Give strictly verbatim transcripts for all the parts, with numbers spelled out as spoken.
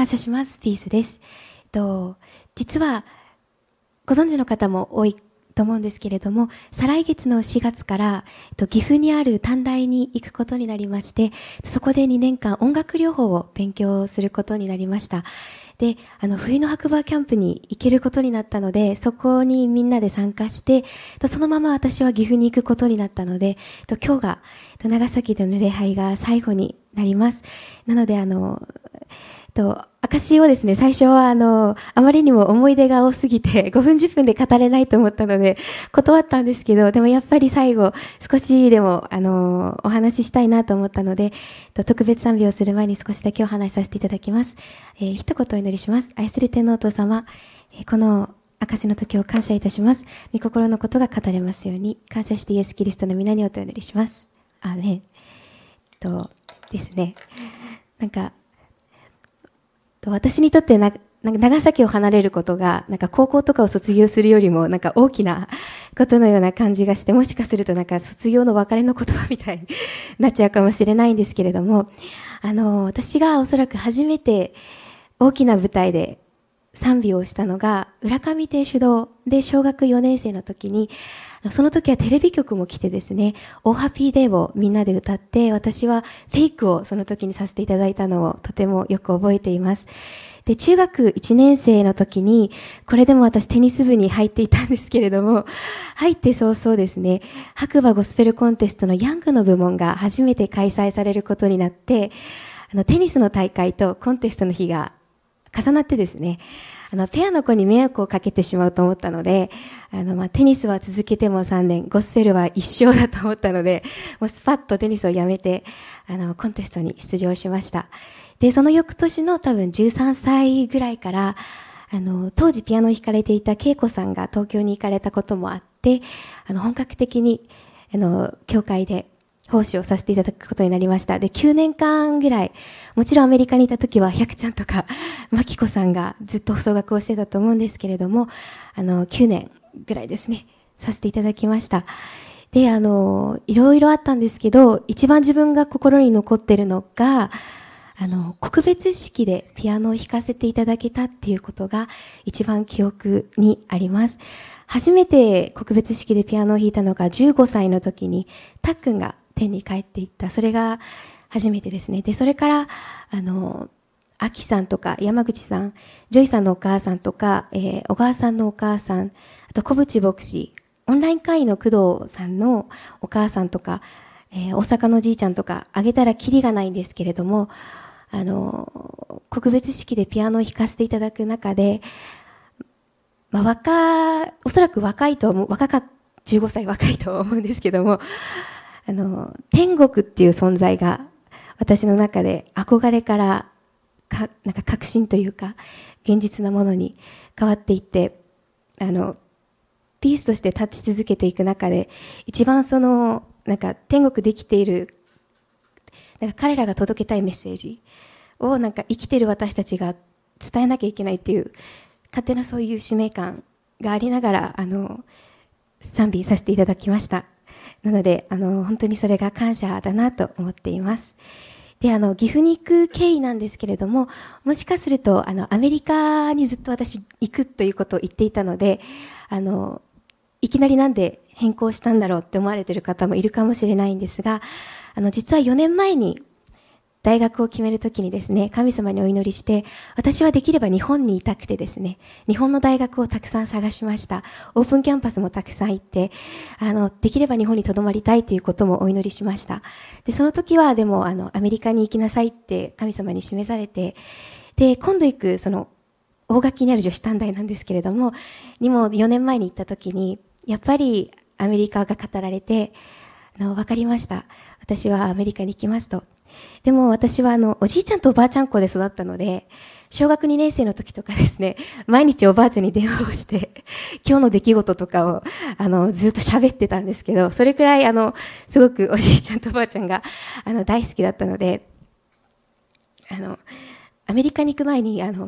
感謝します。ピースです。と実はご存知の方も多いと思うんですけれども、再来月のしがつから岐阜にある短大に行くことになりまして、そこでにねんかん音楽療法を勉強することになりました。で、あの冬の白馬キャンプに行けることになったので、そこにみんなで参加して、そのまま私は岐阜に行くことになったので、今日が長崎での礼拝が最後になります。なのであのと証をですね、最初はあのあまりにも思い出が多すぎてごふんじゅっぷんで語れないと思ったので断ったんですけど、でもやっぱり最後少しでもあのお話ししたいなと思ったので、特別賛美をする前に少しだけお話しさせていただきます。えー、一言お祈りします。愛する天皇お父様、この証の時を感謝いたします。御心のことが語れますように、感謝してイエスキリストの皆にお祈りします。アーメン。とですね、なんか私にとってななんか長崎を離れることがなんか高校とかを卒業するよりもなんか大きなことのような感じがして、もしかするとなんか卒業の別れの言葉みたいになっちゃうかもしれないんですけれども、あの私がおそらく初めて大きな舞台で賛美をしたのが浦上亭主堂で小学よねん生の時に、その時はテレビ局も来てですね、オーハッピーデーをみんなで歌って、私はフェイクをその時にさせていただいたのをとてもよく覚えています。で、中学いちねん生の時に、これでも私テニス部に入っていたんですけれども、入って早々ですね、白馬ゴスペルコンテストのヤングの部門が初めて開催されることになって、あのテニスの大会とコンテストの日が重なってですね、あのペアの子に迷惑をかけてしまうと思ったので、あのまあテニスは続けてもさんねん、ゴスペルは一生だと思ったので、もうスパッとテニスをやめてあのコンテストに出場しました。で、その翌年の多分じゅうさんさいぐらいから、あの当時ピアノを弾かれていた恵子さんが東京に行かれたこともあって、あの本格的にあの教会で奉仕をさせていただくことになりました。で、きゅうねんかんぐらい、もちろんアメリカにいた時は百ちゃんとかマキコさんがずっと奏楽をしてたと思うんですけれども、あのきゅうねんぐらいですね、させていただきました。で、あのいろいろあったんですけど、一番自分が心に残っているのが、あの告別式でピアノを弾かせていただけたっていうことが一番記憶にあります。初めて告別式でピアノを弾いたのがじゅうごさいの時に、たっくんが天に帰っていった。それが初めてですね。で、それから、あの、アキさんとか山口さん、ジョイさんのお母さんとか、えー、小川さんのお母さん、あと小淵牧師、オンライン会員の工藤さんのお母さんとか、えー、大阪のじいちゃんとか、あげたらキリがないんですけれども、あの、告別式でピアノを弾かせていただく中で、まあ、若、おそらく若いと思う、若か、じゅうごさい若いと思うんですけども、あの、天国っていう存在が私の中で憧れからか、なんか確信というか、現実なものに変わっていって、あの、ピースとして立ち続けていく中で、一番その、なんか天国で生きている、なんか彼らが届けたいメッセージをなんか生きている私たちが伝えなきゃいけないっていう、勝手なそういう使命感がありながら、あの、賛美させていただきました。なので、あの、本当にそれが感謝だなと思っています。で、あの、岐阜に行く経緯なんですけれども、もしかすると、あの、アメリカにずっと私行くということを言っていたので、あの、いきなりなんで変更したんだろうって思われている方もいるかもしれないんですが、あの、実はよねんまえに、大学を決めるときにですね、神様にお祈りして、私はできれば日本にいたくてですね、日本の大学をたくさん探しました。オープンキャンパスもたくさん行って、あの、できれば日本に留まりたいということもお祈りしました。で、その時はでも、あの、アメリカに行きなさいって神様に示されて、で、今度行く、その、大垣にある女子短大なんですけれども、にもよねんまえに行った時に、やっぱりアメリカが語られて、あの、わかりました。私はアメリカに行きますと。でも私はあのおじいちゃんとおばあちゃん子で育ったので、小学にねん生の時とかですね、毎日おばあちゃんに電話をして今日の出来事とかをあのずっと喋ってたんですけど、それくらいあのすごくおじいちゃんとおばあちゃんがあの大好きだったので、あのアメリカに行く前にあの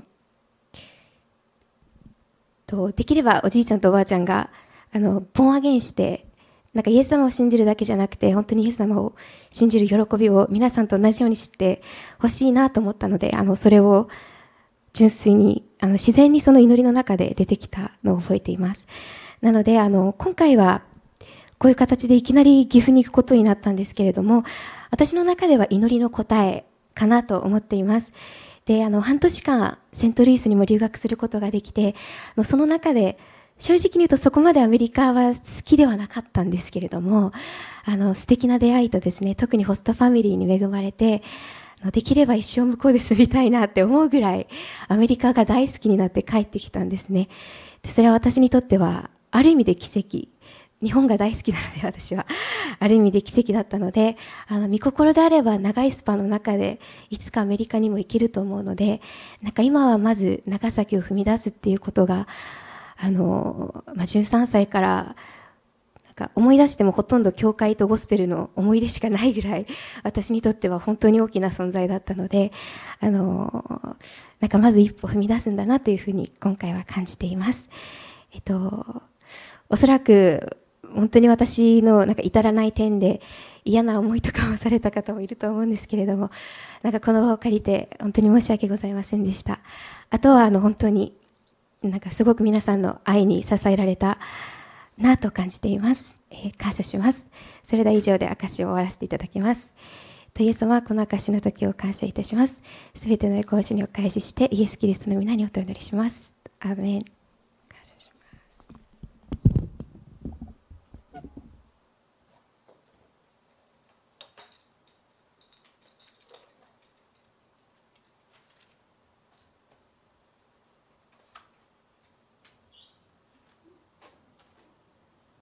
とできればおじいちゃんとおばあちゃんがあのボンアゲインして、なんかイエス様を信じるだけじゃなくて、本当にイエス様を信じる喜びを皆さんと同じように知ってほしいなと思ったので、あのそれを純粋にあの自然にその祈りの中で出てきたのを覚えています。なのであの今回はこういう形でいきなり岐阜に行くことになったんですけれども、私の中では祈りの答えかなと思っています。であの半年間セントルイスにも留学することができて、その中で正直に言うとそこまでアメリカは好きではなかったんですけれども、あの素敵な出会いとですね、特にホストファミリーに恵まれて、できれば一生向こうで住みたいなって思うぐらいアメリカが大好きになって帰ってきたんですね。でそれは私にとってはある意味で奇跡、日本が大好きなので私はある意味で奇跡だったので、あの御心であれば長いスパンの中でいつかアメリカにも行けると思うので、なんか今はまず長崎を踏み出すっていうことがあの、まあ、じゅうさんさいからなんか思い出してもほとんど教会とゴスペルの思い出しかないぐらい私にとっては本当に大きな存在だったので、あのなんかまず一歩踏み出すんだなというふうに今回は感じています。えっと、おそらく本当に私のなんか至らない点で嫌な思いとかをされた方もいると思うんですけれども、なんかこの場を借りて本当に申し訳ございませんでした。あとはあの本当になんかすごく皆さんの愛に支えられたなと感じています、えー、感謝します。それでは以上で証しを終わらせていただきます。とイエス様はこの証しの時を感謝いたします。すべての栄光を主にお返ししてイエス・キリストの皆にお祈りします。アーメン。